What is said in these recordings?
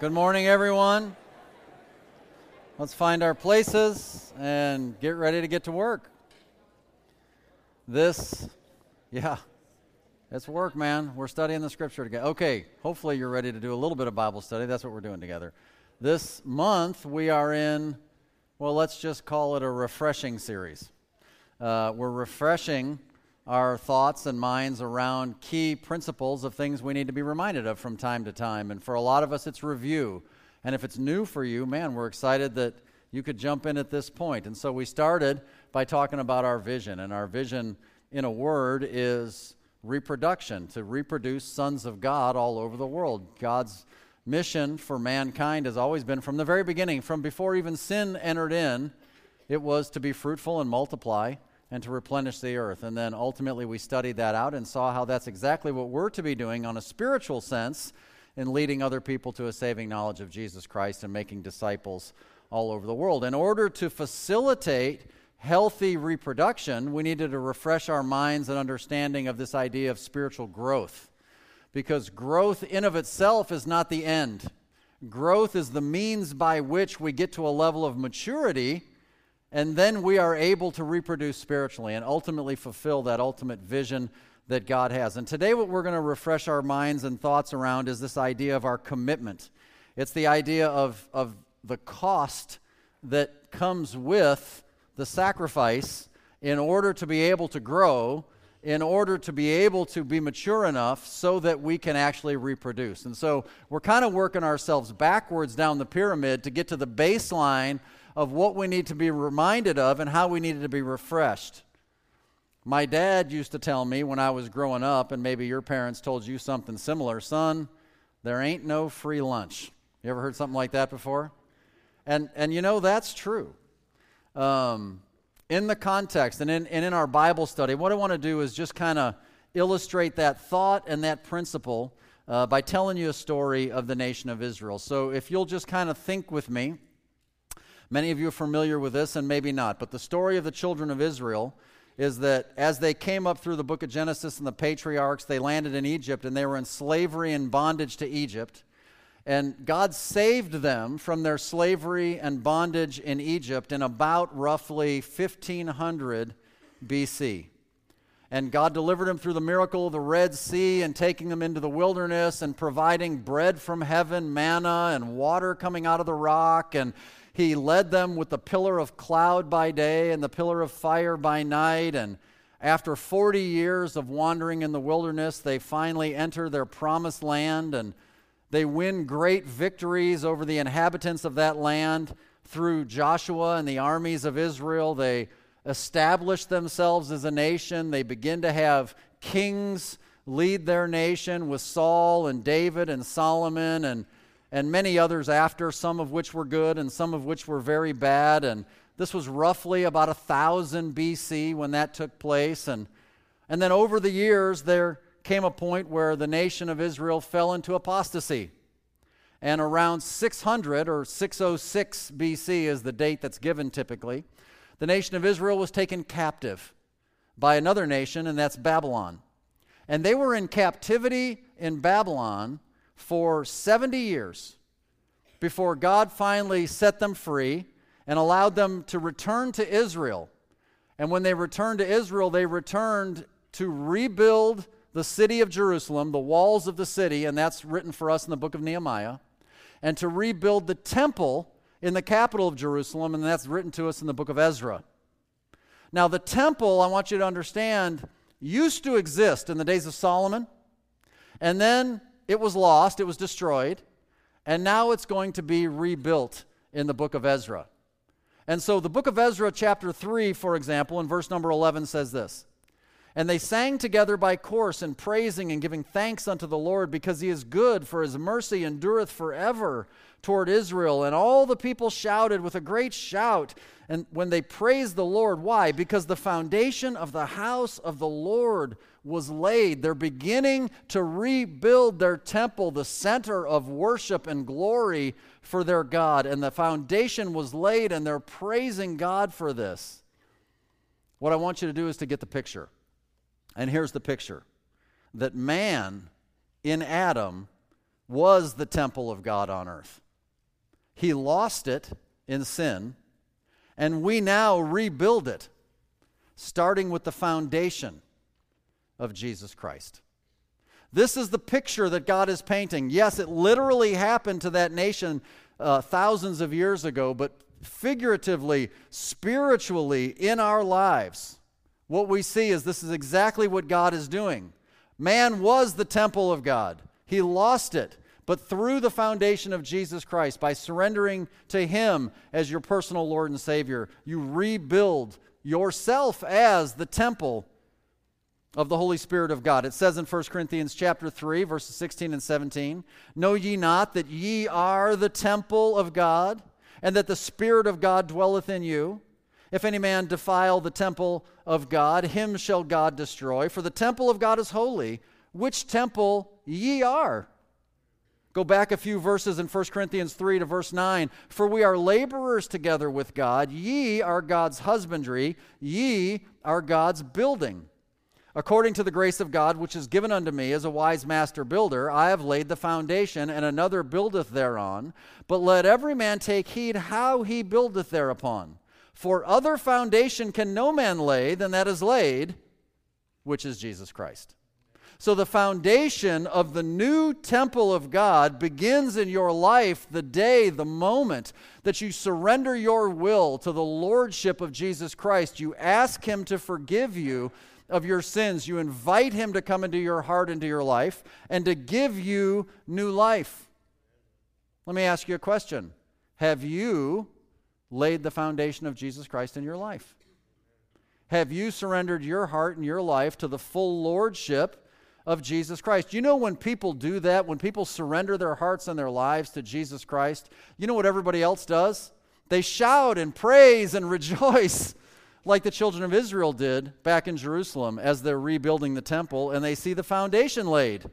Good morning, everyone. Let's find our places and get ready to get to work. It's work, man. We're studying the scripture together. Okay, hopefully you're ready to do a little bit of Bible study. That's what we're doing together. This month we are in, let's just call it a refreshing series. We're refreshing our thoughts and minds around key principles of things we need to be reminded of from time to time. And for a lot of us, it's review. And if it's new for you, man, we're excited that you could jump in at this point. And so we started by talking about our vision. And our vision, in a word, is reproduction, to reproduce sons of God all over the world. God's mission for mankind has always been, from the very beginning, from before even sin entered in, it was to be fruitful and multiply and to replenish the earth. And then ultimately we studied that out and saw how that's exactly what we're to be doing on a spiritual sense in leading other people to a saving knowledge of Jesus Christ and making disciples all over the world. In order to facilitate healthy reproduction, we needed to refresh our minds and understanding of this idea of spiritual growth. Because growth in of itself is not the end. Growth is the means by which we get to a level of maturity, and then we are able to reproduce spiritually and ultimately fulfill that ultimate vision that God has. And today what we're going to refresh our minds and thoughts around is this idea of our commitment. It's the idea of the cost that comes with the sacrifice in order to be able to grow, in order to be able to be mature enough so that we can actually reproduce. And so we're kind of working ourselves backwards down the pyramid to get to the baseline of what we need to be reminded of and how we needed to be refreshed. My dad used to tell me when I was growing up, and maybe your parents told you something similar, son, there ain't no free lunch. You ever heard something like that before? And you know, that's true. In the context and in our Bible study, what I want to do is just kind of illustrate that thought and that principle by telling you a story of the nation of Israel. So if you'll just kind of think with me, many of you are familiar with this and maybe not, but the story of the children of Israel is that as they came up through the book of Genesis and the patriarchs, they landed in Egypt and they were in slavery and bondage to Egypt. And God saved them from their slavery and bondage in Egypt in about roughly 1500 BC. And God delivered them through the miracle of the Red Sea and taking them into the wilderness and providing bread from heaven, manna, and water coming out of the rock. And He led them with the pillar of cloud by day and the pillar of fire by night. And after 40 years of wandering in the wilderness, they finally enter their promised land, and they win great victories over the inhabitants of that land through Joshua and the armies of Israel. They establish themselves as a nation. They begin to have kings lead their nation with Saul and David and Solomon and many others after, some of which were good and some of which were very bad. And this was roughly about 1000 BC when that took place. And then over the years, there came a point where the nation of Israel fell into apostasy. And around 600 or 606 BC is the date that's given typically, the nation of Israel was taken captive by another nation, and that's Babylon. And they were in captivity in Babylon for 70 years before God finally set them free and allowed them to return to Israel. And when they returned to Israel, they returned to rebuild the city of Jerusalem, the walls of the city, and that's written for us in the book of Nehemiah, and to rebuild the temple in the capital of Jerusalem, and that's written to us in the book of Ezra. Now, the temple, I want you to understand, used to exist in the days of Solomon, and then it was lost, it was destroyed, and now it's going to be rebuilt in the book of Ezra. And so the book of Ezra, chapter 3, for example, in verse number 11 says this, "And they sang together by course in praising and giving thanks unto the Lord, because He is good, for His mercy endureth forever toward Israel. And all the people shouted with a great shout, and when they praised the Lord." Why? Because the foundation of the house of the Lord was laid. They're beginning to rebuild their temple, the center of worship and glory for their God. And the foundation was laid, and they're praising God for this. What I want you to do is to get the picture. And here's the picture. That man in Adam was the temple of God on earth. He lost it in sin, and we now rebuild it, starting with the foundation of Jesus Christ. This is the picture that God is painting. Yes, it literally happened to that nation thousands of years ago, but figuratively, spiritually, in our lives, what we see is this is exactly what God is doing. Man was the temple of God. He lost it. But through the foundation of Jesus Christ, by surrendering to Him as your personal Lord and Savior, you rebuild yourself as the temple of the Holy Spirit of God. It says in 1 Corinthians chapter 3, verses 16 and 17, "Know ye not that ye are the temple of God, and that the Spirit of God dwelleth in you? If any man defile the temple of God, him shall God destroy. For the temple of God is holy, which temple ye are." Go back a few verses in 1 Corinthians 3 to verse 9. "For we are laborers together with God. Ye are God's husbandry. Ye are God's building. According to the grace of God, which is given unto me as a wise master builder, I have laid the foundation, and another buildeth thereon. But let every man take heed how he buildeth thereupon. For other foundation can no man lay than that is laid, which is Jesus Christ." So the foundation of the new temple of God begins in your life the day, the moment that you surrender your will to the lordship of Jesus Christ. You ask Him to forgive you of your sins. You invite Him to come into your heart, into your life, and to give you new life. Let me ask you a question. Have you laid the foundation of Jesus Christ in your life? Have you surrendered your heart and your life to the full lordship of Jesus Christ? You know, when people do that, when people surrender their hearts and their lives to Jesus Christ, you know what everybody else does? They shout and praise and rejoice like the children of Israel did back in Jerusalem as they're rebuilding the temple and they see the foundation laid.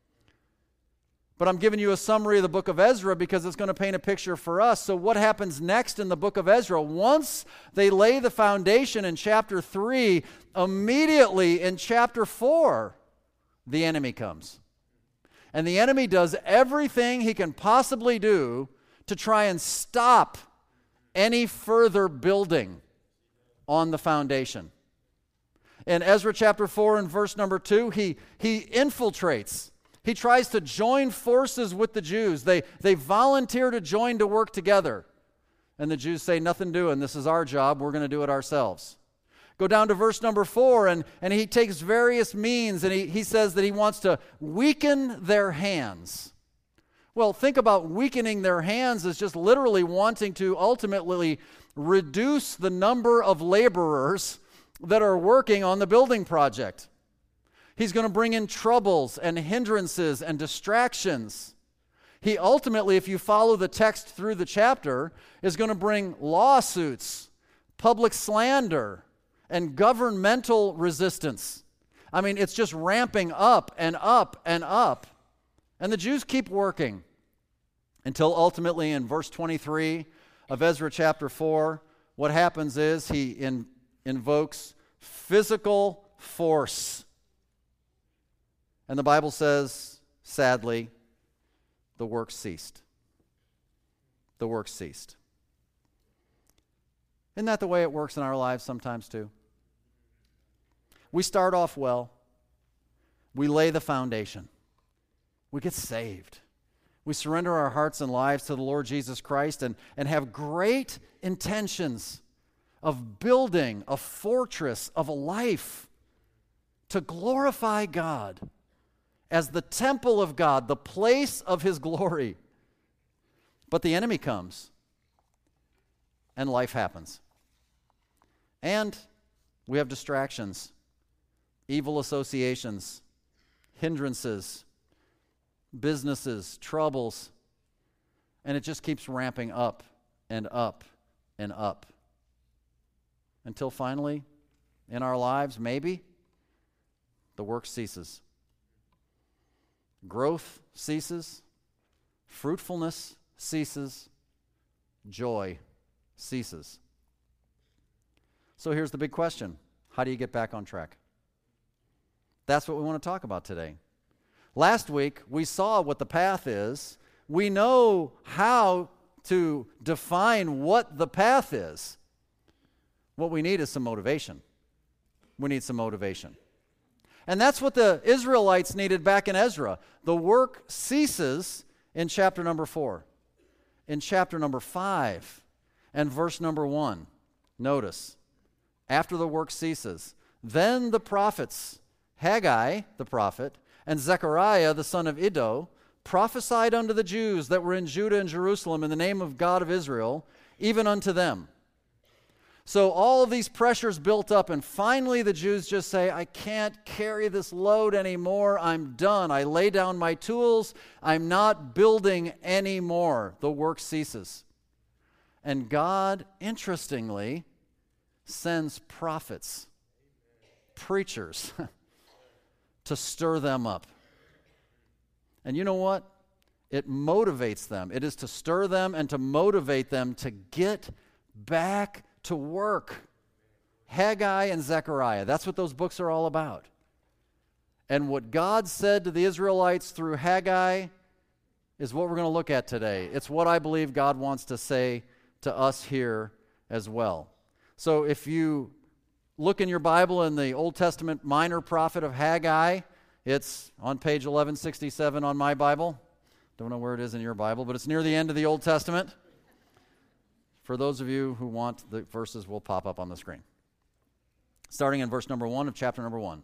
But I'm giving you a summary of the book of Ezra because it's going to paint a picture for us. So what happens next in the book of Ezra? Once they lay the foundation in chapter 3, immediately in chapter 4, the enemy comes. And the enemy does everything he can possibly do to try and stop any further building on the foundation. In Ezra chapter 4 and verse number 2, he infiltrates. He tries to join forces with the Jews. They volunteer to join to work together. And the Jews say, "Nothing doing. This is our job. We're going to do it ourselves." Go down to verse number 4, and he takes various means, and he says that he wants to weaken their hands. Well, think about weakening their hands as just literally wanting to ultimately reduce the number of laborers that are working on the building project. He's going to bring in troubles and hindrances and distractions. He ultimately, if you follow the text through the chapter, is going to bring lawsuits, public slander, and governmental resistance. I mean, it's just ramping up and up and up. And the Jews keep working until ultimately in verse 23 of Ezra chapter 4, what happens is he invokes physical force. And the Bible says, sadly, the work ceased. The work ceased. Isn't that the way it works in our lives sometimes too? We start off well. We lay the foundation. We get saved. We surrender our hearts and lives to the Lord Jesus Christ and have great intentions of building a fortress of a life to glorify God as the temple of God, the place of His glory. But the enemy comes and life happens. And we have distractions, evil associations, hindrances, businesses, troubles, and it just keeps ramping up and up and up until finally, in our lives, maybe, the work ceases. Growth ceases, fruitfulness ceases, joy ceases. So here's the big question. How do you get back on track? That's what we want to talk about today. Last week, we saw what the path is. We know how to define what the path is. What we need is some motivation. We need some motivation. And that's what the Israelites needed back in Ezra. The work ceases in chapter number 4. In chapter number 5 and verse number 1, notice, after the work ceases, then the prophets, Haggai the prophet, and Zechariah the son of Iddo, prophesied unto the Jews that were in Judah and Jerusalem in the name of God of Israel, even unto them. So all of these pressures built up, and finally the Jews just say, I can't carry this load anymore. I'm done. I lay down my tools. I'm not building anymore. The work ceases. And God, interestingly, sends prophets, preachers, to stir them up. And you know what? It motivates them. It is to stir them and to motivate them to get back to work. Haggai and Zechariah, that's what those books are all about. And what God said to the Israelites through Haggai is what we're going to look at today. It's what I believe God wants to say to us here as well. So if you look in your Bible in the Old Testament minor prophet of Haggai, it's on page 1167 on my Bible. Don't know where it is in your Bible, but it's near the end of the Old Testament. For those of you who want, the verses will pop up on the screen. Starting in verse number 1 of chapter number 1.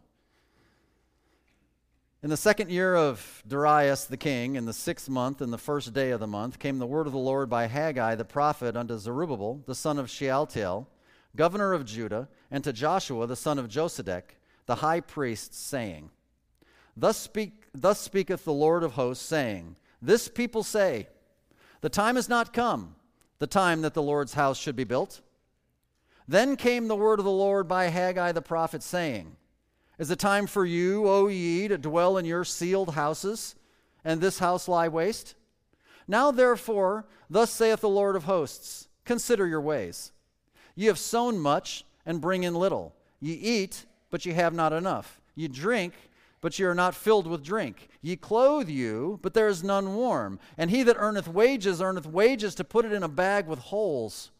In the 2nd year of Darius the king, in the 6th month, in the 1st day of the month, came the word of the Lord by Haggai the prophet unto Zerubbabel, the son of Shealtiel, governor of Judah, and to Joshua the son of Josedek, the high priest, saying, Thus speaketh the Lord of hosts, saying, This people say, The time is not come, the time that the Lord's house should be built. Then came the word of the Lord by Haggai the prophet, saying, Is it time for you, O ye, to dwell in your sealed houses, and this house lie waste? Now therefore, thus saith the Lord of hosts, Consider your ways. Ye have sown much, and bring in little. Ye eat, but ye have not enough. Ye drink, but ye are not filled with drink. Ye clothe you, but there is none warm. And he that earneth wages to put it in a bag with holes.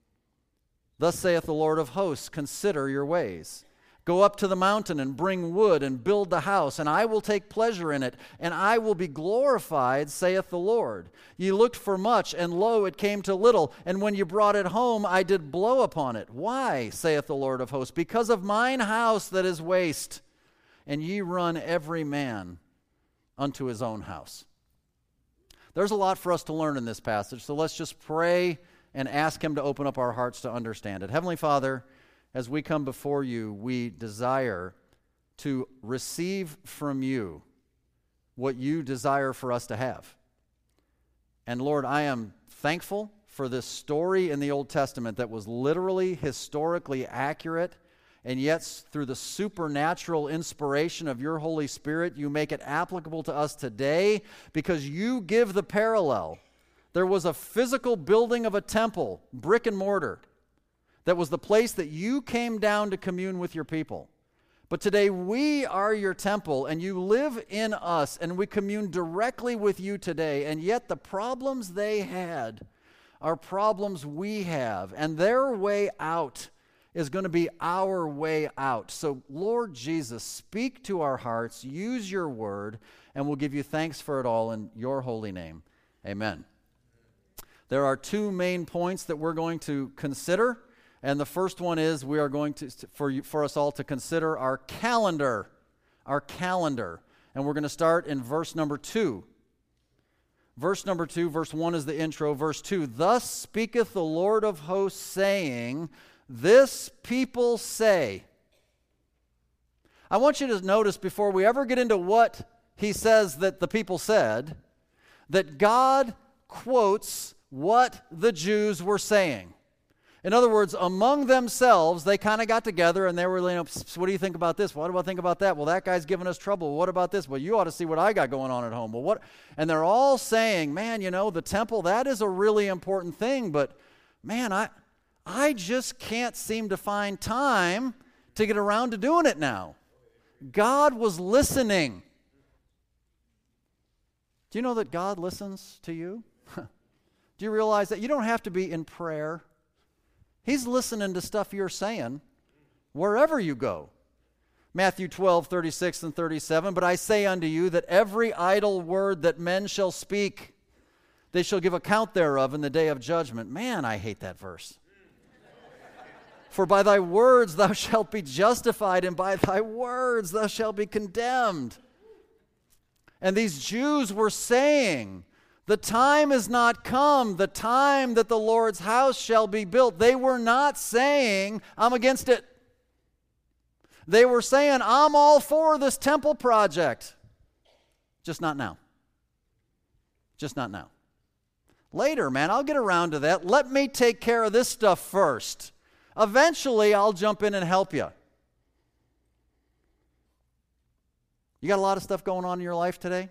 Thus saith the Lord of hosts, Consider your ways. Go up to the mountain and bring wood and build the house, and I will take pleasure in it, and I will be glorified, saith the Lord. Ye looked for much, and lo, it came to little, and when ye brought it home, I did blow upon it. Why, saith the Lord of hosts? Because of mine house that is waste, and ye run every man unto his own house. There's a lot for us to learn in this passage, so let's just pray and ask him to open up our hearts to understand it. Heavenly Father, as we come before you, we desire to receive from you what you desire for us to have. And Lord, I am thankful for this story in the Old Testament that was literally historically accurate, and yet through the supernatural inspiration of your Holy Spirit, you make it applicable to us today because you give the parallel. There was a physical building of a temple, brick and mortar, that was the place that you came down to commune with your people. But today we are your temple, and you live in us, and we commune directly with you today. And yet the problems they had are problems we have, and their way out is going to be our way out. So Lord Jesus, speak to our hearts, use your word, and we'll give you thanks for it all in your holy name. Amen. There are two main points that we're going to consider. And the first one is we are going to, for us all to consider our calendar. And we're going to start in verse number 2. Verse number 2, verse 1 is the intro. Verse 2, Thus speaketh the Lord of hosts, saying, This people say. I want you to notice before we ever get into what he says that the people said, that God quotes what the Jews were saying. In other words, among themselves, they kind of got together and they were, what do you think about this? What do I think about that? Well, that guy's giving us trouble. What about this? Well, you ought to see what I got going on at home. Well, what? And they're all saying, man, the temple, that is a really important thing, but man, I just can't seem to find time to get around to doing it now. God was listening. Do you know that God listens to you? Do you realize that you don't have to be in prayer? He's listening to stuff you're saying wherever you go. Matthew 12:36 and 37, but I say unto you that every idle word that men shall speak, they shall give account thereof in the day of judgment. Man, I hate that verse. For by thy words thou shalt be justified, and by thy words thou shalt be condemned. And these Jews were saying, the time is not come, the time that the Lord's house shall be built. They were not saying, I'm against it. They were saying, I'm all for this temple project. Just not now. Just not now. Later, man, I'll get around to that. Let me take care of this stuff first. Eventually, I'll jump in and help you. You got a lot of stuff going on in your life today?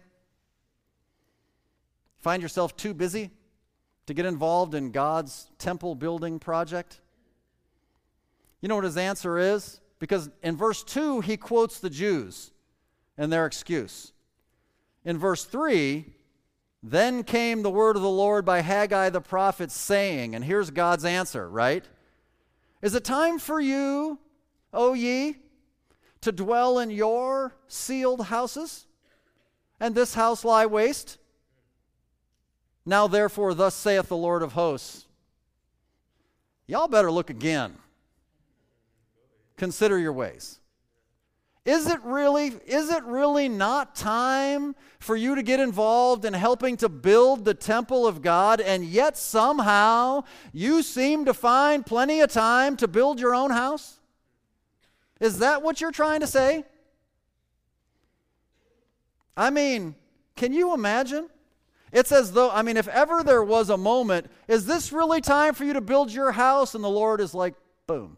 Find yourself too busy to get involved in God's temple building project? You know what his answer is? Because in verse 2, he quotes the Jews and their excuse. In verse 3, then came the word of the Lord by Haggai the prophet, saying, and here's God's answer, right? Is it time for you, O ye, to dwell in your sealed houses, and this house lie waste? Now therefore, thus saith the Lord of hosts, y'all better look again. Consider your ways. Is it really not time for you to get involved in helping to build the temple of God, and yet somehow you seem to find plenty of time to build your own house? Is that what you're trying to say? I mean, can you imagine? It's as though, if ever there was a moment, is this really time for you to build your house? And the Lord is like, boom.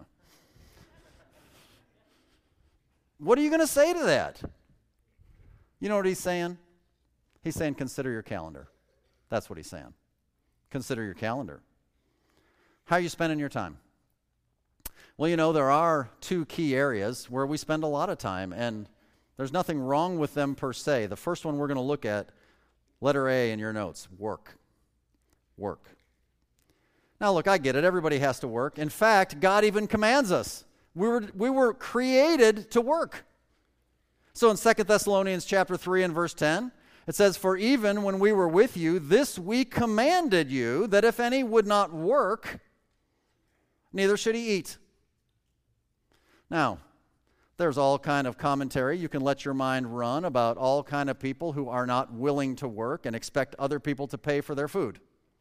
What are you going to say to that? You know what he's saying? He's saying, consider your calendar. That's what he's saying. Consider your calendar. How are you spending your time? Well, there are two key areas where we spend a lot of time, and there's nothing wrong with them per se. The first one we're going to look at, letter A in your notes, work. Work. Now, look, I get it. Everybody has to work. In fact, God even commands us. We were created to work. So in 2 Thessalonians chapter 3 and verse 10, it says, for even when we were with you, this we commanded you, that if any would not work, neither should he eat. Now, there's all kind of commentary. You can let your mind run about all kind of people who are not willing to work and expect other people to pay for their food.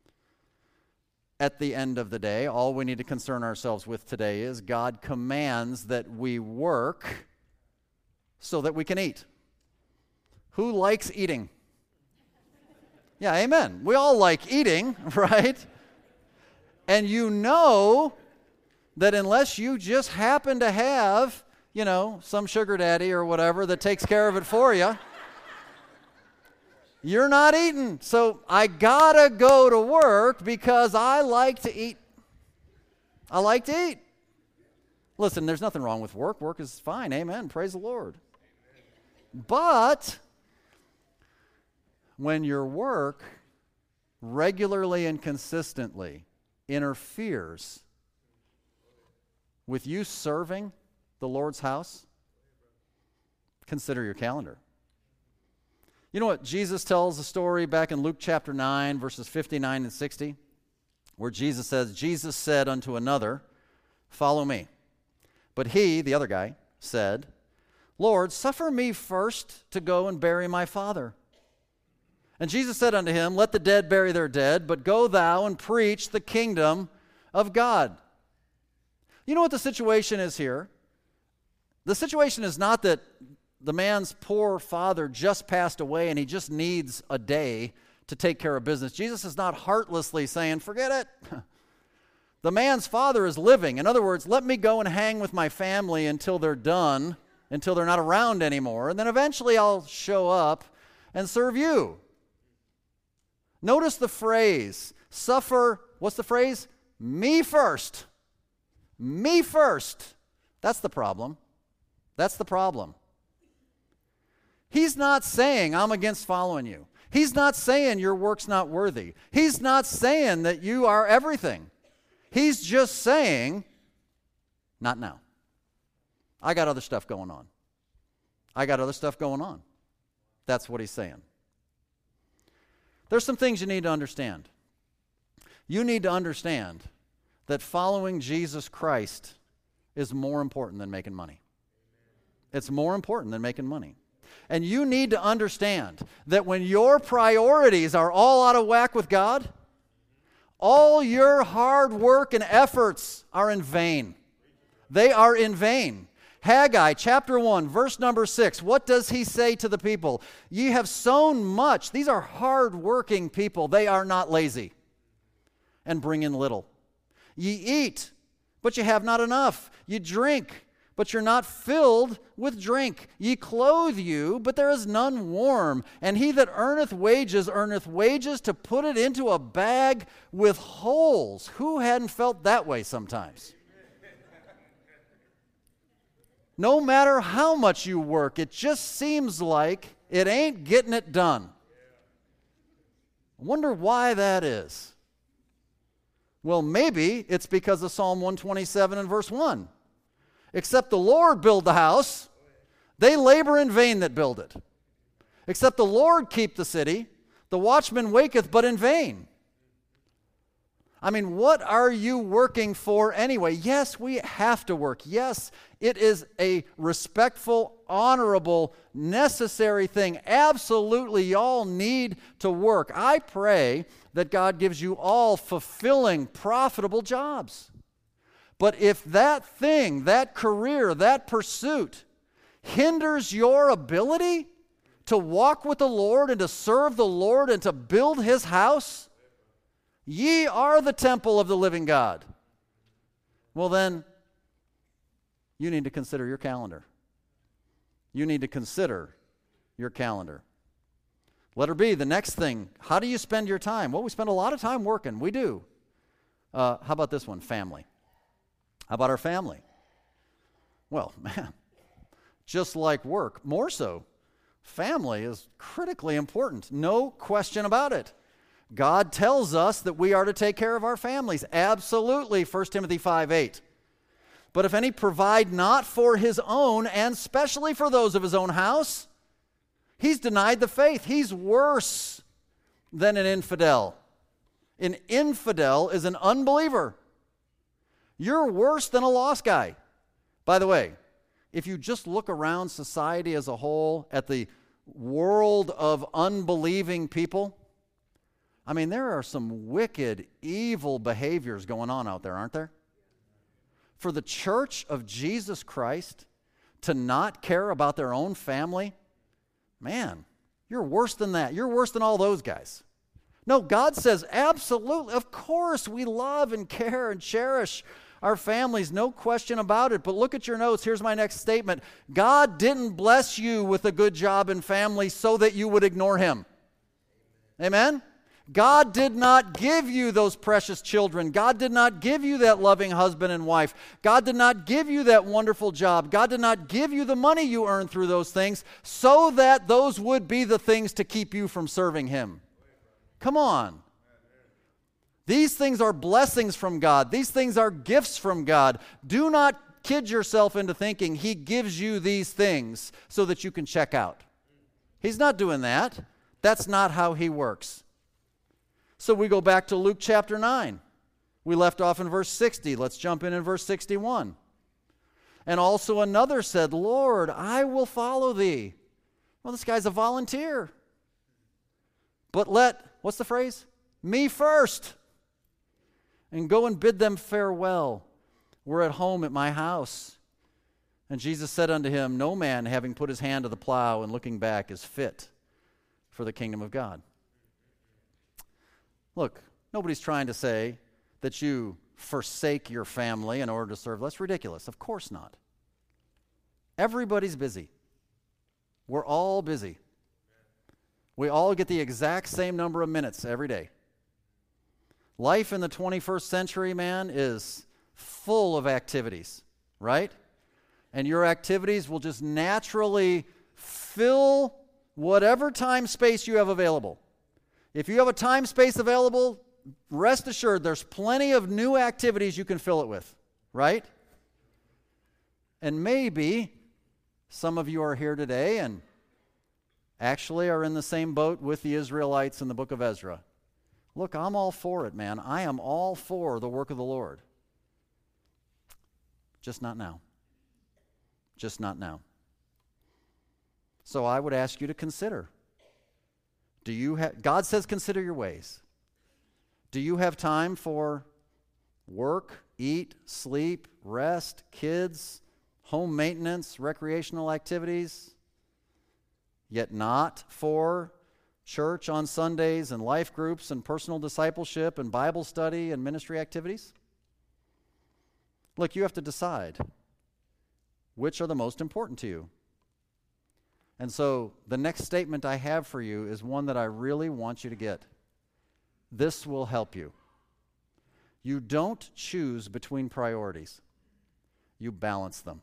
At the end of the day, all we need to concern ourselves with today is God commands that we work so that we can eat. Who likes eating? Yeah, amen. We all like eating, right? And you know that unless you just happen to have, some sugar daddy or whatever that takes care of it for you, you're not eating. So I gotta go to work because I like to eat. I like to eat. Listen, there's nothing wrong with work. Work is fine. Amen. Praise the Lord. But when your work regularly and consistently interferes with you serving the Lord's house, consider your calendar. You know what? Jesus tells a story back in Luke chapter 9, verses 59 and 60, where Jesus says, Jesus said unto another, follow me. But he, the other guy, said, Lord, suffer me first to go and bury my father. And Jesus said unto him, let the dead bury their dead, but go thou and preach the kingdom of God. You know what the situation is here? The situation is not that the man's poor father just passed away and he just needs a day to take care of business. Jesus is not heartlessly saying, forget it. The man's father is living. In other words, let me go and hang with my family until they're done, until they're not around anymore, and then eventually I'll show up and serve you. Notice the phrase, suffer, what's the phrase? Me first. Me first. That's the problem. That's the problem. He's not saying, I'm against following you. He's not saying your work's not worthy. He's not saying that you are everything. He's just saying, not now. I got other stuff going on. I got other stuff going on. That's what he's saying. There's some things you need to understand. You need to understand that following Jesus Christ is more important than making money. It's more important than making money. And you need to understand that when your priorities are all out of whack with God, all your hard work and efforts are in vain. They are in vain. Haggai chapter 1, verse number 6, what does he say to the people? Ye have sown much. These are hard-working people. They are not lazy. And bring in little. Ye eat, but ye have not enough. Ye drink, but you're not filled with drink. Ye clothe you, but there is none warm. And he that earneth wages to put it into a bag with holes. Who hadn't felt that way sometimes? No matter how much you work, it just seems like it ain't getting it done. I wonder why that is. Well, maybe it's because of Psalm 127 and verse 1. Except the Lord build the house, they labor in vain that build it. Except the Lord keep the city, the watchman waketh but in vain. I mean, what are you working for anyway? Yes, we have to work. Yes, it is a respectful, honorable, necessary thing. Absolutely, y'all need to work. I pray that God gives you all fulfilling, profitable jobs. But if that thing, that career, that pursuit hinders your ability to walk with the Lord and to serve the Lord and to build His house, ye are the temple of the living God. Well then, you need to consider your calendar. You need to consider your calendar. Letter B, the next thing, how do you spend your time? Well, we spend a lot of time working. We do. How about this one? Family. How about our family? Well, man, just like work, more so, family is critically important. No question about it. God tells us that we are to take care of our families. Absolutely, 1 Timothy 5:8. But if any provide not for his own, and especially for those of his own house, he's denied the faith. He's worse than an infidel. An infidel is an unbeliever. You're worse than a lost guy. By the way, if you just look around society as a whole at the world of unbelieving people, I mean, there are some wicked, evil behaviors going on out there, aren't there? For the church of Jesus Christ to not care about their own family, man, you're worse than that. You're worse than all those guys. No, God says, absolutely, of course, we love and care and cherish our families, no question about it. But look at your notes. Here's my next statement. God didn't bless you with a good job and family so that you would ignore Him. Amen? God did not give you those precious children. God did not give you that loving husband and wife. God did not give you that wonderful job. God did not give you the money you earned through those things so that those would be the things to keep you from serving Him. Come on. These things are blessings from God. These things are gifts from God. Do not kid yourself into thinking He gives you these things so that you can check out. He's not doing that. That's not how He works. So we go back to Luke chapter 9. We left off in verse 60. Let's jump in verse 61. And also another said, Lord, I will follow Thee. Well, this guy's a volunteer. But what's the phrase? Me first. And go and bid them farewell. We're at home at my house. And Jesus said unto him, No man, having put his hand to the plow and looking back, is fit for the kingdom of God. Look, nobody's trying to say that you forsake your family in order to serve. That's ridiculous. Of course not. Everybody's busy. We're all busy. We all get the exact same number of minutes every day. Life in the 21st century, man, is full of activities, right? And your activities will just naturally fill whatever time space you have available. If you have a time space available, rest assured there's plenty of new activities you can fill it with, right? And maybe some of you are here today and actually are in the same boat with the Israelites in the book of Ezra. Look, I'm all for it, man. I am all for the work of the Lord. Just not now. Just not now. So I would ask you to consider. God says consider your ways. Do you have time for work, eat, sleep, rest, kids, home maintenance, recreational activities, yet not for church on Sundays and life groups and personal discipleship and Bible study and ministry activities? Look, you have to decide which are the most important to you. And so the next statement I have for you is one that I really want you to get. This will help you. You don't choose between priorities. You balance them.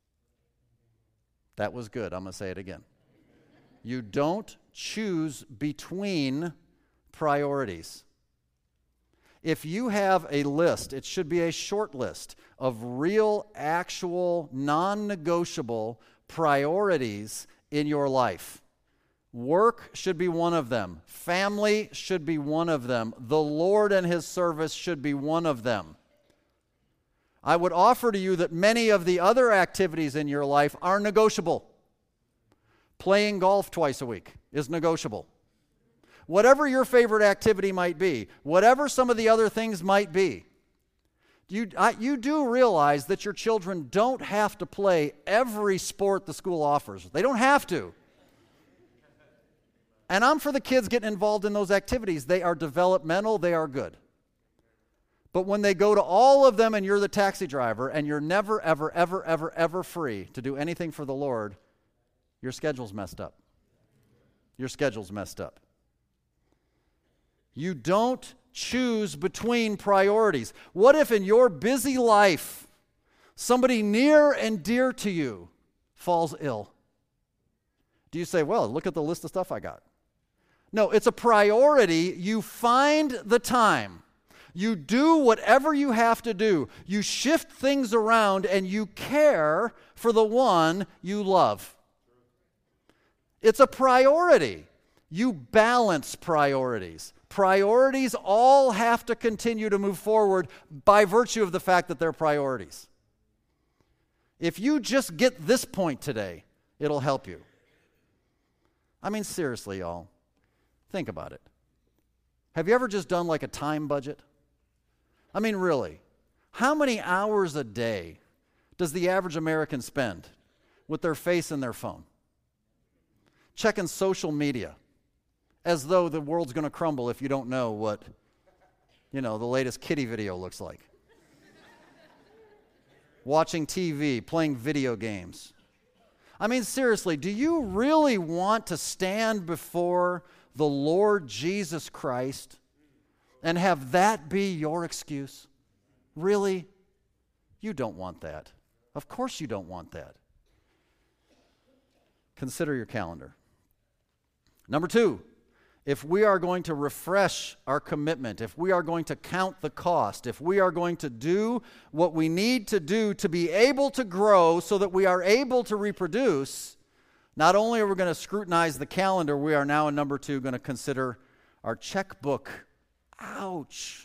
That was good. I'm going to say it again. You don't choose between priorities. If you have a list, it should be a short list of real, actual, non-negotiable priorities in your life. Work should be one of them. Family should be one of them. The Lord and His service should be one of them. I would offer to you that many of the other activities in your life are negotiable. Playing golf twice a week is negotiable. Whatever your favorite activity might be, whatever some of the other things might be, you do realize that your children don't have to play every sport the school offers. They don't have to. And I'm for the kids getting involved in those activities. They are developmental, they are good. But when they go to all of them and you're the taxi driver and you're never, ever, ever, ever, ever free to do anything for the Lord, your schedule's messed up. Your schedule's messed up. You don't choose between priorities. What if in your busy life, somebody near and dear to you falls ill? Do you say, well, look at the list of stuff I got? No, it's a priority. You find the time. You do whatever you have to do. You shift things around and you care for the one you love. It's a priority. You balance priorities. Priorities all have to continue to move forward by virtue of the fact that they're priorities. If you just get this point today, it'll help you. I mean, seriously, y'all, think about it. Have you ever just done like a time budget? I mean, really, how many hours a day does the average American spend with their face in their phone? Checking social media, as though the world's going to crumble if you don't know what, the latest kitty video looks like. Watching TV, playing video games. I mean, seriously, do you really want to stand before the Lord Jesus Christ and have that be your excuse? Really? You don't want that. Of course you don't want that. Consider your calendar. Number 2, if we are going to refresh our commitment, if we are going to count the cost, if we are going to do what we need to do to be able to grow so that we are able to reproduce, not only are we going to scrutinize the calendar, we are now in number 2 going to consider our checkbook. Ouch.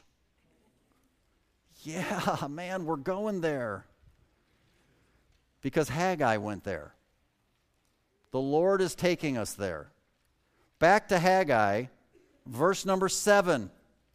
Yeah, man, we're going there. Because Haggai went there. The Lord is taking us there. Back to Haggai, verse number 7.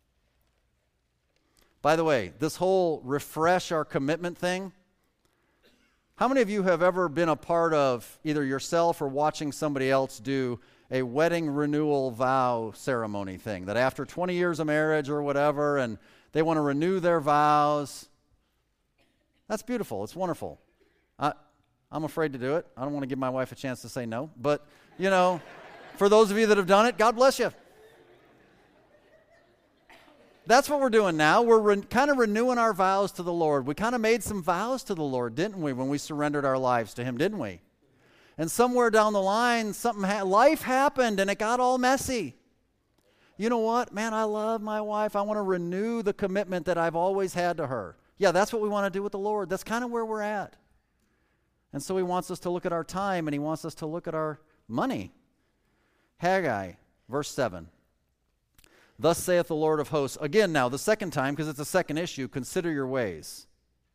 By the way, this whole refresh our commitment thing, how many of you have ever been a part of either yourself or watching somebody else do a wedding renewal vow ceremony thing, that after 20 years of marriage or whatever, and they want to renew their vows? That's beautiful. It's wonderful. I'm afraid to do it. I don't want to give my wife a chance to say no, but, for those of you that have done it, God bless you. That's what we're doing now. We're kind of renewing our vows to the Lord. We kind of made some vows to the Lord, didn't we, when we surrendered our lives to Him, didn't we? And somewhere down the line, life happened and it got all messy. You know what? Man, I love my wife. I want to renew the commitment that I've always had to her. Yeah, that's what we want to do with the Lord. That's kind of where we're at. And so he wants us to look at our time, and he wants us to look at our money. Haggai, verse 7. Thus saith the Lord of hosts. Again now, the second time, because it's a second issue, consider your ways.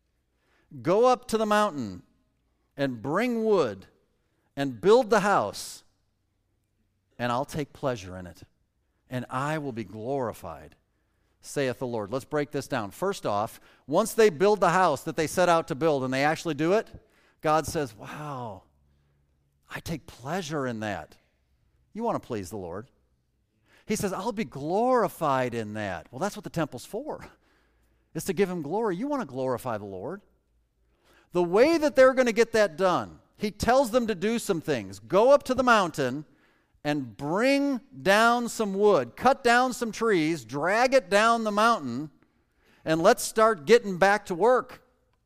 Go up to the mountain and bring wood and build the house, and I'll take pleasure in it, and I will be glorified, saith the Lord. Let's break this down. First off, once they build the house that they set out to build and they actually do it, God says, wow, I take pleasure in that. You want to please the Lord. He says, I'll be glorified in that. Well, that's what the temple's for. It's to give him glory. You want to glorify the Lord. The way that they're going to get that done, he tells them to do some things. Go up to the mountain and bring down some wood. Cut down some trees, drag it down the mountain, and let's start getting back to work.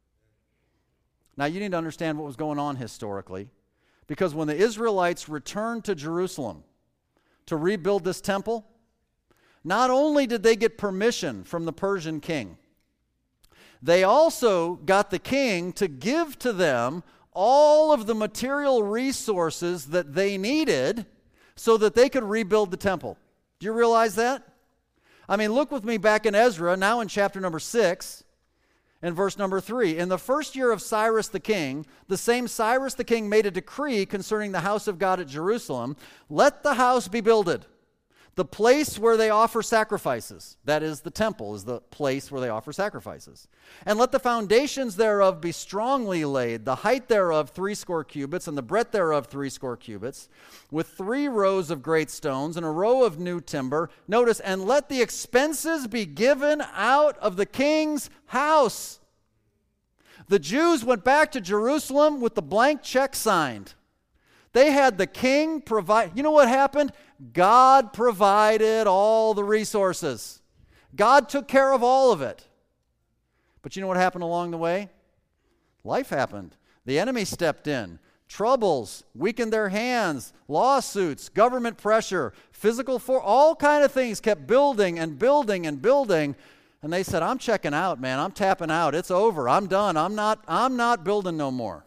Now, you need to understand what was going on historically, because when the Israelites returned to Jerusalem to rebuild this temple, not only did they get permission from the Persian king, they also got the king to give to them all of the material resources that they needed so that they could rebuild the temple. Do you realize that? I mean, look with me back in Ezra, now in chapter number 6, and verse number 3. In the first year of Cyrus the king, the same Cyrus the king made a decree concerning the house of God at Jerusalem. Let the house be builded, the place where they offer sacrifices. That is, the temple is the place where they offer sacrifices. And let the foundations thereof be strongly laid, the height thereof 80 cubits, and the breadth thereof 80 cubits, with 3 rows of great stones, and a row of new timber. Notice, and let the expenses be given out of the king's house. The Jews went back to Jerusalem with the blank check signed. They had the king provide. You know what happened? God provided all the resources. God took care of all of it. But you know what happened along the way? Life happened. The enemy stepped in. Troubles, weakened their hands, lawsuits, government pressure, physical force, all kind of things kept building and building and building. And they said, I'm checking out, man. I'm tapping out. It's over. I'm done. I'm not building no more.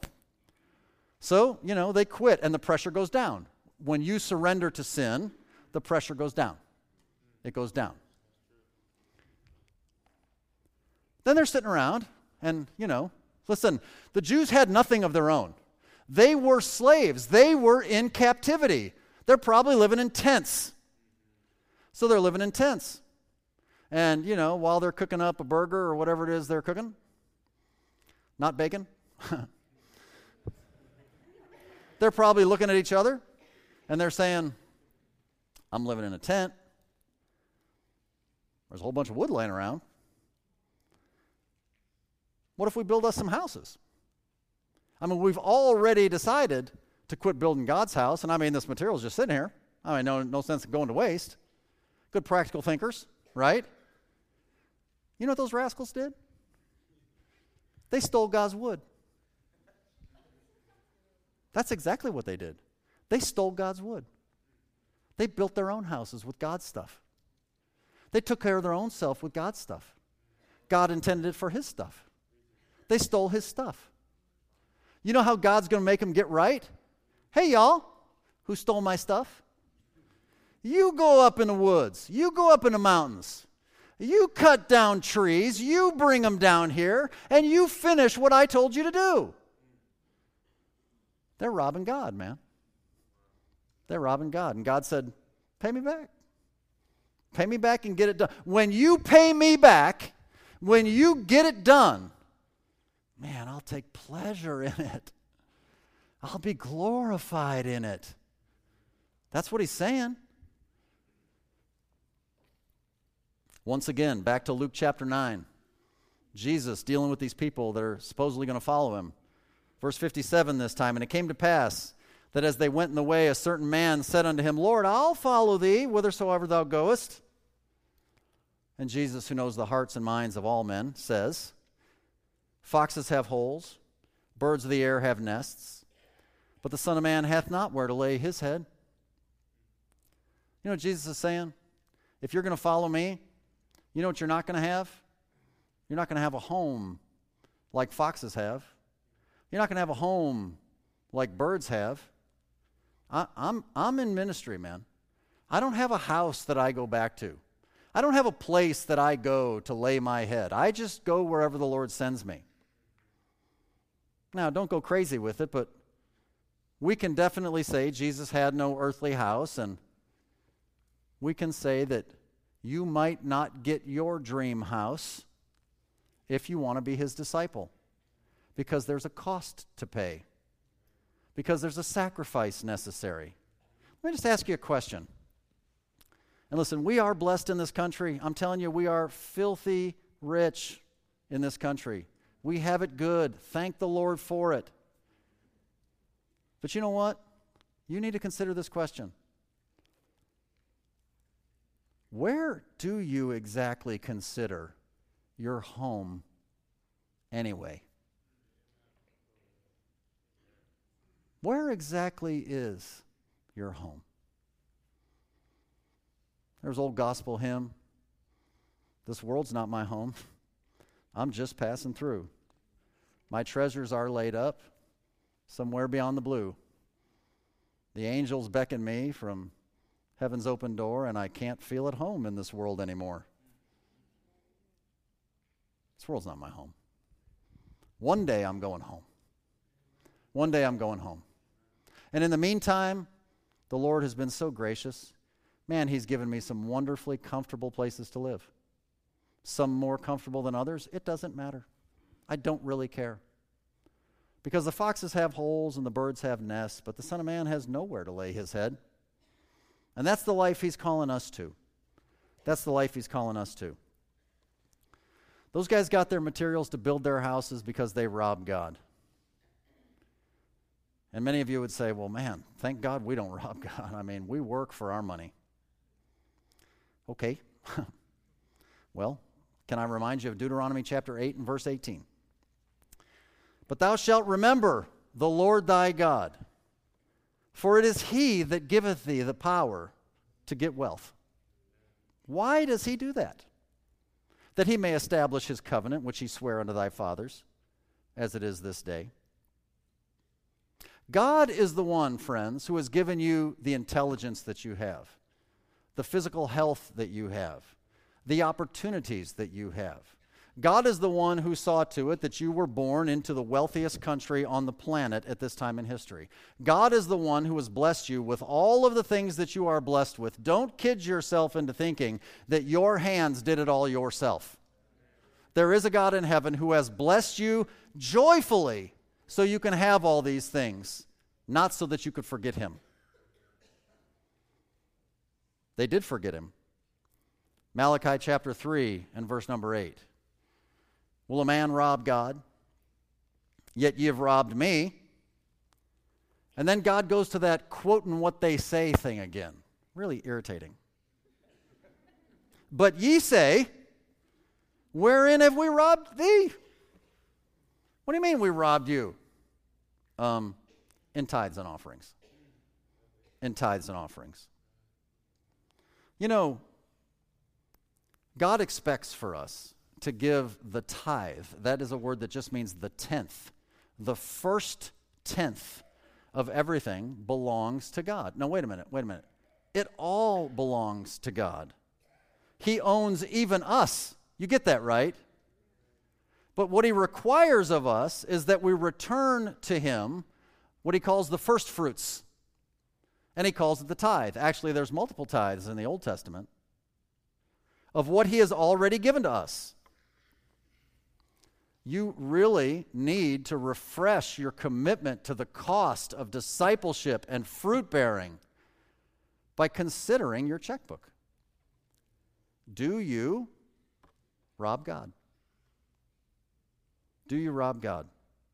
So, they quit, and the pressure goes down. When you surrender to sin, the pressure goes down. It goes down. Then they're sitting around, and, listen, the Jews had nothing of their own. They were slaves. They were in captivity. They're probably living in tents. So they're living in tents. And, while they're cooking up a burger or whatever it is they're cooking, not bacon, they're probably looking at each other, and they're saying, I'm living in a tent. There's a whole bunch of wood laying around. What if we build us some houses? I mean, we've already decided to quit building God's house, and this material's just sitting here. No sense in going to waste. Good practical thinkers, right? You know what those rascals did? They stole God's wood. That's exactly what they did. They stole God's wood. They built their own houses with God's stuff. They took care of their own self with God's stuff. God intended it for his stuff. They stole his stuff. You know how God's going to make them get right? Hey, y'all, who stole my stuff? You go up in the woods. You go up in the mountains. You cut down trees. You bring them down here, and you finish what I told you to do. They're robbing God, man. They're robbing God. And God said, pay me back. Pay me back and get it done. When you pay me back, when you get it done, man, I'll take pleasure in it. I'll be glorified in it. That's what he's saying. Once again, back to Luke chapter 9. Jesus dealing with these people that are supposedly going to follow him. Verse 57 this time, and it came to pass that as they went in the way, a certain man said unto him, Lord, I'll follow thee whithersoever thou goest. And Jesus, who knows the hearts and minds of all men, says, Foxes have holes, birds of the air have nests, but the Son of Man hath not where to lay his head. You know what Jesus is saying? if you're going to follow me, you know what you're not going to have? You're not going to have a home like foxes have. You're not going to have a home like birds have. I'm in ministry, man. I don't have a house that I go back to. I don't have a place that I go to lay my head. I just go wherever the Lord sends me. Now, don't go crazy with it, but we can definitely say Jesus had no earthly house, and we can say that you might not get your dream house if you want to be his disciple, because there's a cost to pay, because there's a sacrifice necessary. Let me just ask you a question. And listen, we are blessed in this country. I'm telling you, we are filthy rich in this country. We have it good. Thank the Lord for it. But you know what? You need to consider this question. Where do you exactly consider your home anyway? Where exactly is your home? There's old gospel hymn. This world's not my home. I'm just passing through. My treasures are laid up somewhere beyond the blue. The angels beckon me from heaven's open door, and I can't feel at home in this world anymore. This world's not my home. One day I'm going home. One day I'm going home. And in the meantime, the Lord has been so gracious. Man, he's given me some wonderfully comfortable places to live. Some more comfortable than others. It doesn't matter. I don't really care. Because the foxes have holes and the birds have nests, but the Son of Man has nowhere to lay his head. And that's the life he's calling us to. That's the life he's calling us to. Those guys got their materials to build their houses because they robbed God. And many of you would say, well, man, thank God we don't rob God. I mean, we work for our money. Okay. Well, can I remind you of Deuteronomy chapter 8 and verse 18? But thou shalt remember the Lord thy God, for it is he that giveth thee the power to get wealth. Why does he do that? That he may establish his covenant, which he sware unto thy fathers, as it is this day. God is the one, friends, who has given you the intelligence that you have, the physical health that you have, the opportunities that you have. God is the one who saw to it that you were born into the wealthiest country on the planet at this time in history. God is the one who has blessed you with all of the things that you are blessed with. Don't kid yourself into thinking that your hands did it all yourself. There is a God in heaven who has blessed you joyfully so you can have all these things, not so that you could forget him. They did forget him. Malachi chapter 3 and verse number 8. Will a man rob God? Yet ye have robbed me. And then God goes to that quoting what they say thing again. Really irritating. But ye say, wherein have we robbed thee? What do you mean we robbed you? In tithes and offerings. In tithes and offerings. You know, God expects for us to give the tithe. That is a word that just means the tenth. The first tenth of everything belongs to God. Now, wait a minute. It all belongs to God. He owns even us. You get that, right? But what he requires of us is that we return to him what he calls the first fruits. And he calls it the tithe. Actually, there's multiple tithes in the Old Testament of what he has already given to us. You really need to refresh your commitment to the cost of discipleship and fruit bearing by considering your checkbook. Do you rob God? Do you rob God?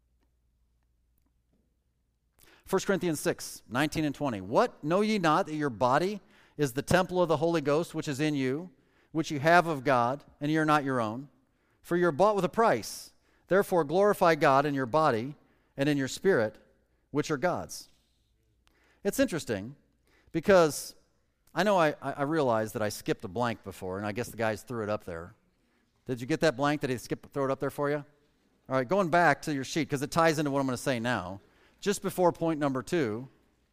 1 Corinthians 6, 19 and 20. What, know ye not that your body is the temple of the Holy Ghost which is in you, which you have of God, and ye are not your own? For you are bought with a price. Therefore glorify God in your body and in your spirit, which are God's. It's interesting because I know I realized that I skipped a blank before, and I guess the guys threw it up there. Did you get that blank? Did he throw it up there for you? All right, going back to your sheet, because it ties into what I'm going to say now. Just before point number 2,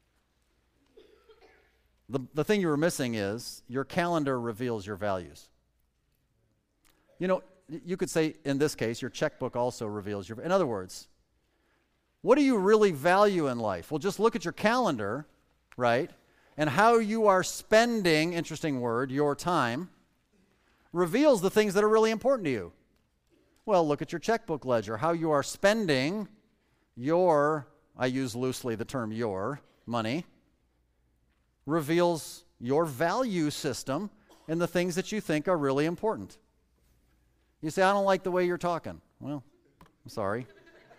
the thing you were missing is your calendar reveals your values. You know, you could say, in this case, your checkbook also reveals your... In other words, what do you really value in life? Well, just look at your calendar, right? And how you are spending, interesting word, your time, reveals the things that are really important to you. Well, look at your checkbook ledger. How you are spending your, I use loosely the term your, money, reveals your value system and the things that you think are really important. You say, I don't like the way you're talking. Well, I'm sorry.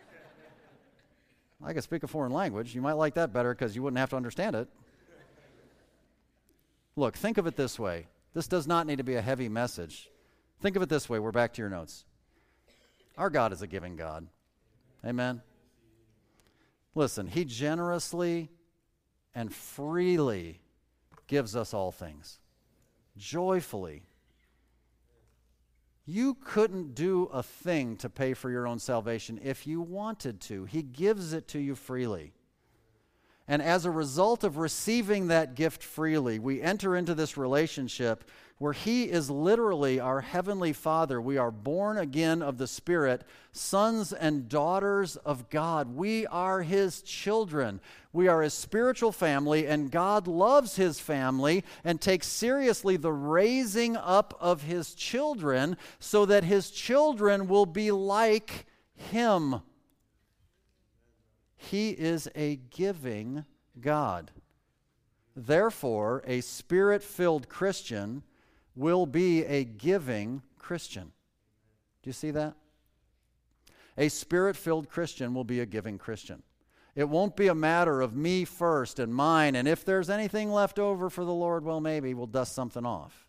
I can speak a foreign language. You might like that better because you wouldn't have to understand it. Look, think of it this way. This does not need to be a heavy message. Think of it this way. We're back to your notes. Our God is a giving God. Amen? Listen, He generously and freely gives us all things. Joyfully. You couldn't do a thing to pay for your own salvation if you wanted to. He gives it to you freely. And as a result of receiving that gift freely, we enter into this relationship where He is literally our Heavenly Father. We are born again of the Spirit, sons and daughters of God. We are His children. We are His spiritual family, and God loves His family and takes seriously the raising up of His children so that His children will be like Him. He is a giving God. Therefore, a Spirit-filled Christian will be a giving Christian. Do you see that? A Spirit-filled Christian will be a giving Christian. It won't be a matter of me first and mine, and if there's anything left over for the Lord, well, maybe we'll dust something off.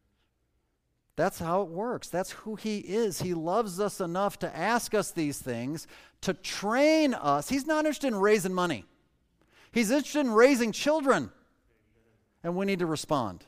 That's how it works. That's who He is. He loves us enough to ask us these things, to train us. He's not interested in raising money. He's interested in raising children. And we need to respond.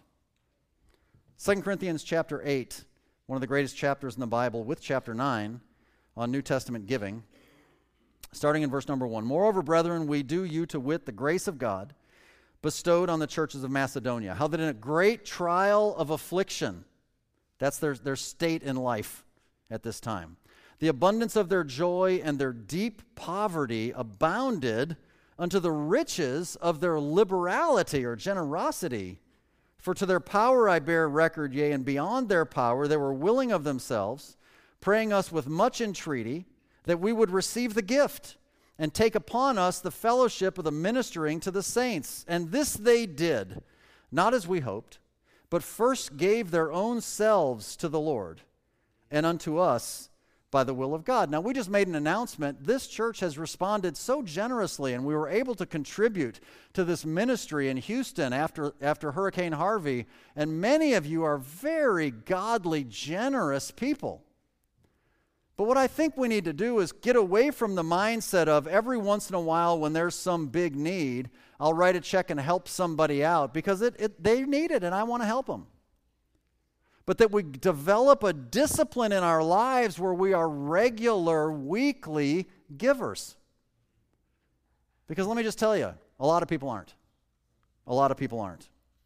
2 Corinthians chapter 8, one of the greatest chapters in the Bible, with chapter 9 on New Testament giving, starting in verse number 1. Moreover, brethren, we do you to wit the grace of God bestowed on the churches of Macedonia, how that in a great trial of affliction, that's their state in life at this time, the abundance of their joy and their deep poverty abounded unto the riches of their liberality or generosity. For to their power I bear record, yea, and beyond their power they were willing of themselves, praying us with much entreaty that we would receive the gift and take upon us the fellowship of the ministering to the saints. And this they did, not as we hoped, but first gave their own selves to the Lord and unto us by the will of God. Now, we just made an announcement. This church has responded so generously, and we were able to contribute to this ministry in Houston after Hurricane Harvey. And many of you are very godly, generous people. But what I think we need to do is get away from the mindset of every once in a while when there's some big need, I'll write a check and help somebody out because they need it and I want to help them. But that we develop a discipline in our lives where we are regular, weekly givers. Because let me just tell you, a lot of people aren't. A lot of people aren't.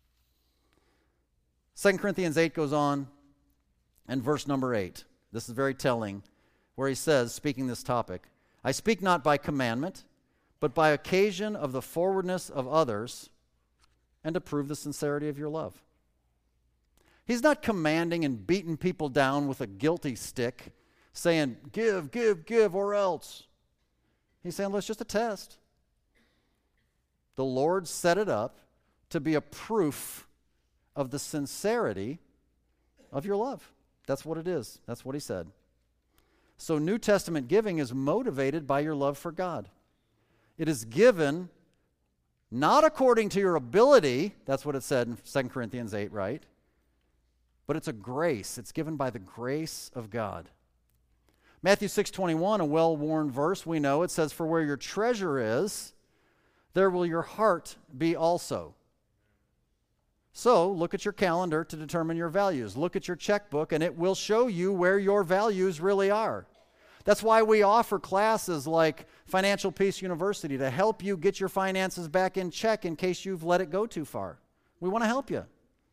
2 Corinthians 8 goes on, and verse number 8. This is very telling, where he says, speaking this topic, I speak not by commandment, but by occasion of the forwardness of others, and to prove the sincerity of your love. He's not commanding and beating people down with a guilty stick, saying, give, give, give, or else. He's saying, let's just a test. The Lord set it up to be a proof of the sincerity of your love. That's what it is. That's what he said. So New Testament giving is motivated by your love for God. It is given not according to your ability, that's what it said in 2 Corinthians 8, right? But it's a grace. It's given by the grace of God. Matthew 6:21, a well-worn verse, we know, it says, for where your treasure is, there will your heart be also. So look at your calendar to determine your values. Look at your checkbook, and it will show you where your values really are. That's why we offer classes like Financial Peace University to help you get your finances back in check in case you've let it go too far. We want to help you.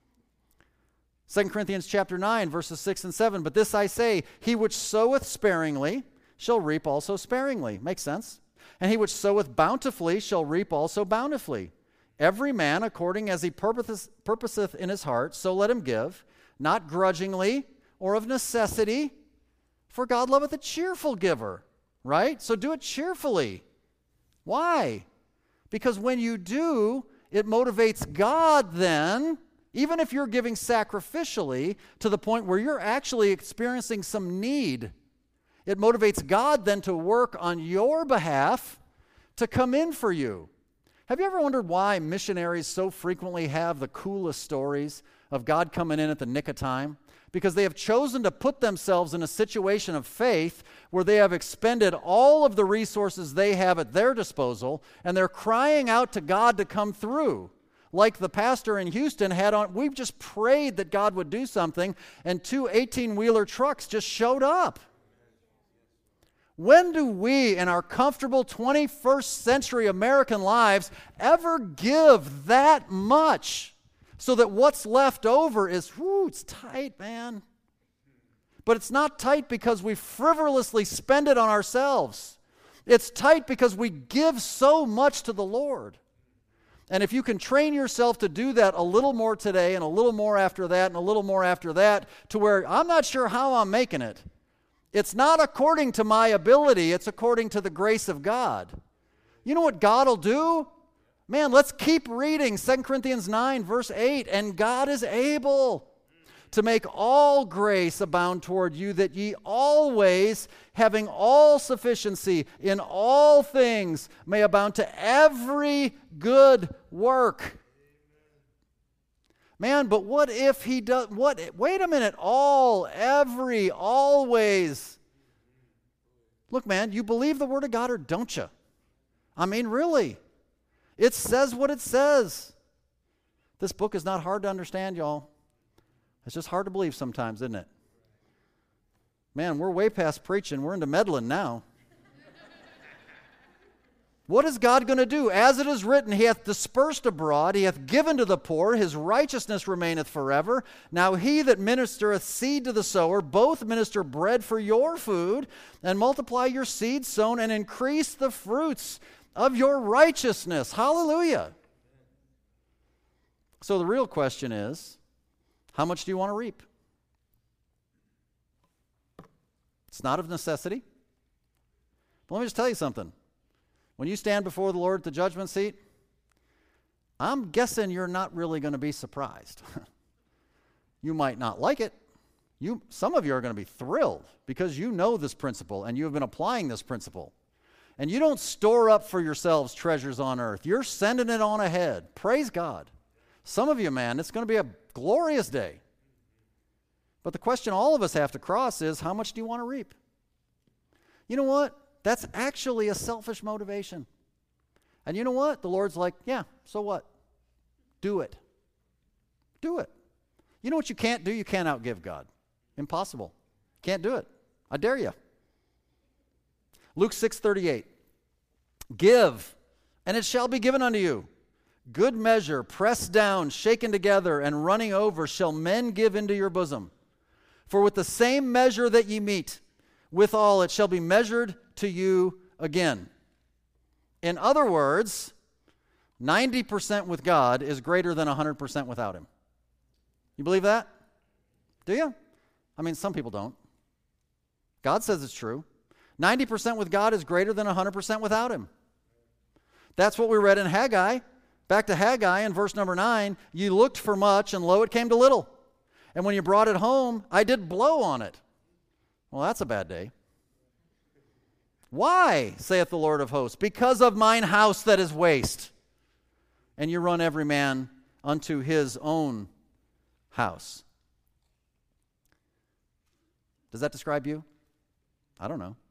2 Corinthians chapter 9, verses 6 and 7. But this I say, he which soweth sparingly shall reap also sparingly. Makes sense. And he which soweth bountifully shall reap also bountifully. Every man according as he purposeth in his heart, so let him give, not grudgingly or of necessity, for God loveth a cheerful giver. Right? So do it cheerfully. Why? Because when you do, it motivates God then, even if you're giving sacrificially, to the point where you're actually experiencing some need. It motivates God then to work on your behalf to come in for you. Have you ever wondered why missionaries so frequently have the coolest stories of God coming in at the nick of time? Because they have chosen to put themselves in a situation of faith where they have expended all of the resources they have at their disposal, and they're crying out to God to come through. Like the pastor in Houston had on, we've just prayed that God would do something, and 2 18-wheeler trucks just showed up. When do we, in our comfortable 21st century American lives, ever give that much so that what's left over is, it's tight, man. But it's not tight because we frivolously spend it on ourselves. It's tight because we give so much to the Lord. And if you can train yourself to do that a little more today and a little more after that and a little more after that, to where I'm not sure how I'm making it. It's not according to my ability, it's according to the grace of God. You know what God will do? Man, let's keep reading 2 Corinthians 9, verse 8. And God is able to make all grace abound toward you, that ye always, having all sufficiency in all things, may abound to every good work. Man, but what if he does, wait a minute, all, every, always. Look, man, you believe the Word of God or don't you? I mean, really. It says what it says. This book is not hard to understand, y'all. It's just hard to believe sometimes, isn't it? Man, we're way past preaching. We're into meddling now. What is God going to do? As it is written, he hath dispersed abroad, he hath given to the poor, his righteousness remaineth forever. Now he that ministereth seed to the sower, both minister bread for your food, and multiply your seed sown, and increase the fruits of your righteousness. Hallelujah. So the real question is, how much do you want to reap? It's not of necessity. But let me just tell you something. When you stand before the Lord at the judgment seat, I'm guessing you're not really going to be surprised. You might not like it. Some of you are going to be thrilled because you know this principle and you have been applying this principle. And you don't store up for yourselves treasures on earth. You're sending it on ahead. Praise God. Some of you, man, it's going to be a glorious day. But the question all of us have to cross is, how much do you want to reap? You know what? That's actually a selfish motivation. And you know what? The Lord's like, yeah, so what? Do it. Do it. You know what you can't do? You can't outgive God. Impossible. Can't do it. I dare you. Luke 6:38. Give, and it shall be given unto you. Good measure, pressed down, shaken together, and running over, shall men give into your bosom. For with the same measure that ye meet, withal it shall be measured to you again. In other words, 90% with God is greater than 100% without Him. You believe that? Do you? I mean, some people don't. God says it's true. 90% with God is greater than 100% without Him. That's what we read in Haggai. Back to Haggai in verse number 9. You looked for much, and lo, it came to little. And when you brought it home, I did blow on it. Well, that's a bad day. Why, saith the Lord of hosts? Because of mine house that is waste. And you run every man unto his own house. Does that describe you? I don't know.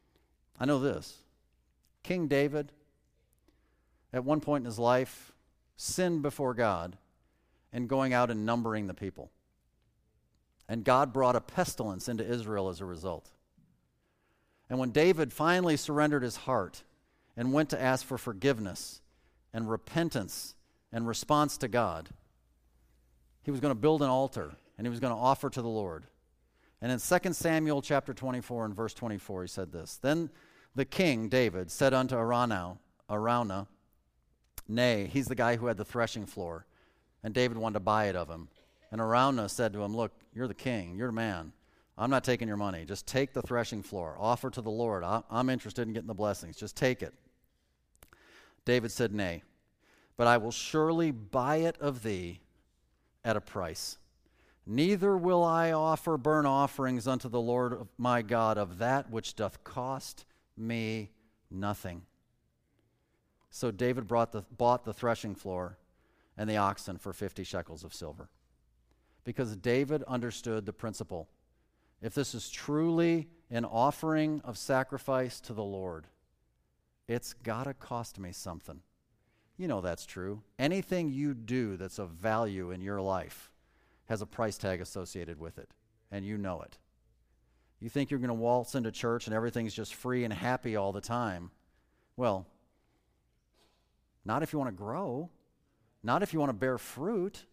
I know this. King David, at one point in his life, sin before God and going out and numbering the people. And God brought a pestilence into Israel as a result. And when David finally surrendered his heart and went to ask for forgiveness and repentance and response to God, he was going to build an altar and he was going to offer to the Lord. And in 2 Samuel chapter 24 and verse 24, he said this, "Then the king, David, said unto Araunah, nay, he's the guy who had the threshing floor, and David wanted to buy it of him. And Araunah said to him, look, you're the king, you're the man. I'm not taking your money. Just take the threshing floor. Offer to the Lord. I'm interested in getting the blessings. Just take it." David said, "Nay, but I will surely buy it of thee at a price. Neither will I offer burnt offerings unto the Lord my God of that which doth cost me nothing." So David bought the threshing floor and the oxen for 50 shekels of silver. Because David understood the principle. If this is truly an offering of sacrifice to the Lord, it's got to cost me something. You know that's true. Anything you do that's of value in your life has a price tag associated with it, and you know it. You think you're going to waltz into church and everything's just free and happy all the time. Well, not if you want to grow, not if you want to bear fruit.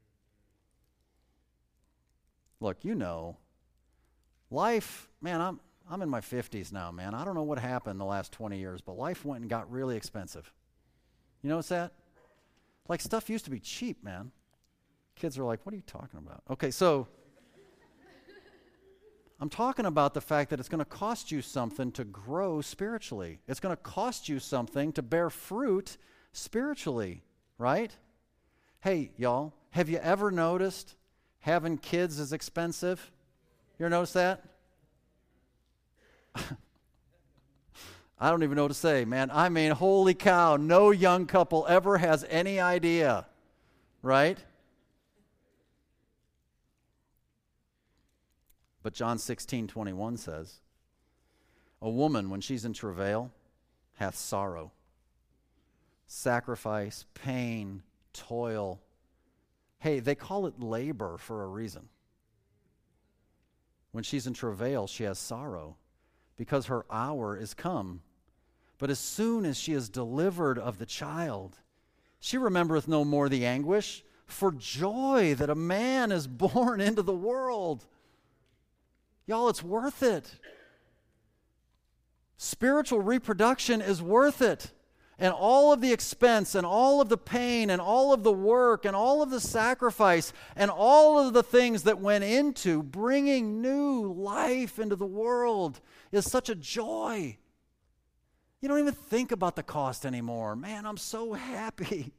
Look, you know, life, man, I'm in my 50s now, man. I don't know what happened the last 20 years, but life went and got really expensive. You notice that? Like, stuff used to be cheap, man. Kids are like, what are you talking about? Okay, so I'm talking about the fact that it's going to cost you something to grow spiritually. It's going to cost you something to bear fruit spiritually, right? Hey, y'all, have you ever noticed having kids is expensive? You ever notice that? I don't even know what to say, man. I mean, holy cow, no young couple ever has any idea, right? But John 16:21 says, "A woman, when she's in travail, hath sorrow, sacrifice, pain, toil." Hey, they call it labor for a reason. When she's in travail, she has sorrow because her hour is come. But as soon as she is delivered of the child, she remembereth no more the anguish for joy that a man is born into the world. Y'all, it's worth it. Spiritual reproduction is worth it. And all of the expense and all of the pain and all of the work and all of the sacrifice and all of the things that went into bringing new life into the world is such a joy. You don't even think about the cost anymore. Man, I'm so happy.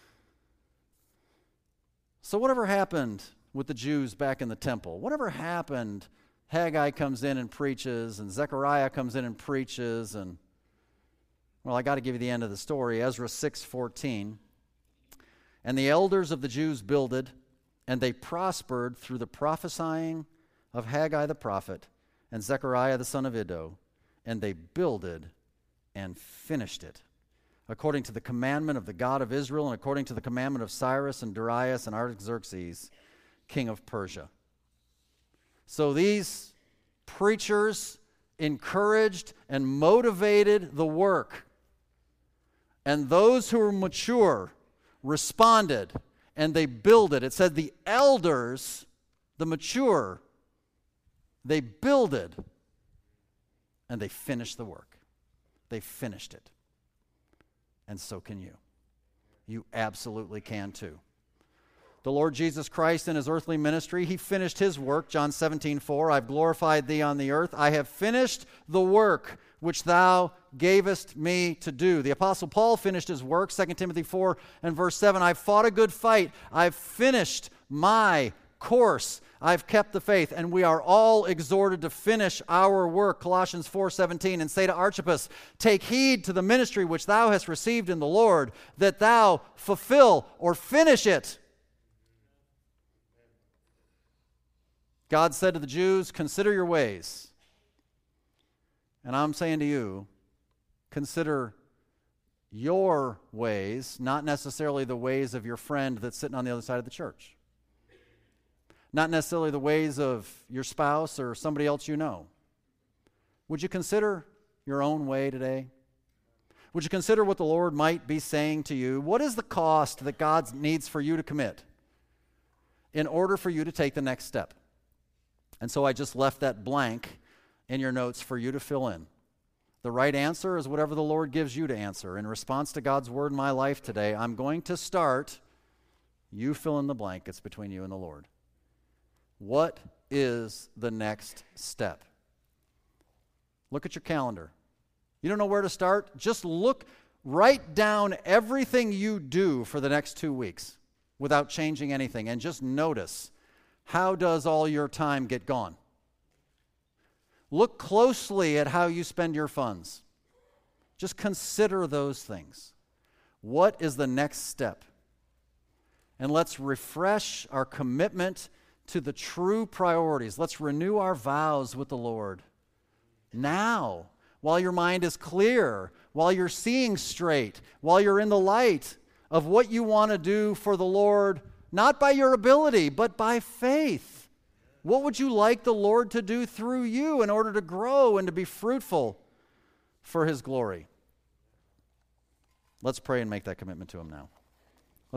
So whatever happened with the Jews back in the temple, whatever happened, Haggai comes in and preaches, and Zechariah comes in and preaches, and well, I got to give you the end of the story. Ezra 6:14. "And the elders of the Jews builded, and they prospered through the prophesying of Haggai the prophet and Zechariah the son of Iddo, and they builded and finished it, according to the commandment of the God of Israel and according to the commandment of Cyrus and Darius and Artaxerxes, king of Persia." So these preachers encouraged and motivated the work. And those who were mature responded, and they builded. It said the elders, the mature, they builded, and they finished the work. They finished it. And so can you. You absolutely can too. The Lord Jesus Christ in his earthly ministry, he finished his work. John 17:4, "I've glorified thee on the earth. I have finished the work which thou gavest me to do." The Apostle Paul finished his work, 2 Timothy 4 and verse 7, "I've fought a good fight. I've finished my course. I've kept the faith." And we are all exhorted to finish our work, Colossians 4:17, "And say to Archippus, take heed to the ministry which thou hast received in the Lord, that thou fulfill or finish it." God said to the Jews, "Consider your ways." And I'm saying to you, consider your ways, not necessarily the ways of your friend that's sitting on the other side of the church. Not necessarily the ways of your spouse or somebody else you know. Would you consider your own way today? Would you consider what the Lord might be saying to you? What is the cost that God needs for you to commit in order for you to take the next step? And so I just left that blank in your notes for you to fill in. The right answer is whatever the Lord gives you to answer. In response to God's word in my life today, I'm going to start. You fill in the blank. It's between you and the Lord. What is the next step? Look at your calendar. You don't know where to start? Just write down everything you do for the next 2 weeks without changing anything, and just notice, how does all your time get gone? Look closely at how you spend your funds. Just consider those things. What is the next step? And let's refresh our commitment to the true priorities. Let's renew our vows with the Lord now, while your mind is clear, while you're seeing straight, while you're in the light of what you want to do for the Lord, not by your ability, but by faith. What would you like the Lord to do through you in order to grow and to be fruitful for His glory? Let's pray and make that commitment to Him now.